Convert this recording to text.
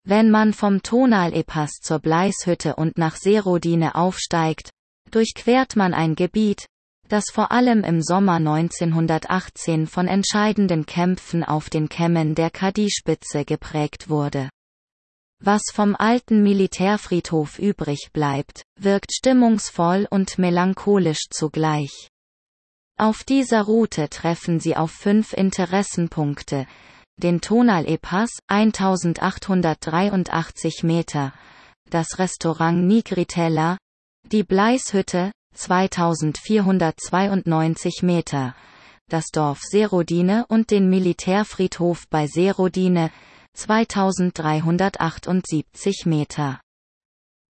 Wenn man vom Tonal-E-Pass zur Bleishütte und nach Seerodine aufsteigt, durchquert man ein Gebiet, das vor allem im Sommer 1918 von entscheidenden Kämpfen auf den Kämmen der Kadi-Spitze geprägt wurde. Was vom alten Militärfriedhof übrig bleibt, wirkt stimmungsvoll und melancholisch zugleich. Auf dieser Route treffen Sie auf 5 Interessenpunkte: den Tonal-E-Pass, 1883 Meter, das Restaurant Nigritella, die Bleishütte, 2492 Meter, das Dorf Seerodine und den Militärfriedhof bei Seerodine, 2378 Meter.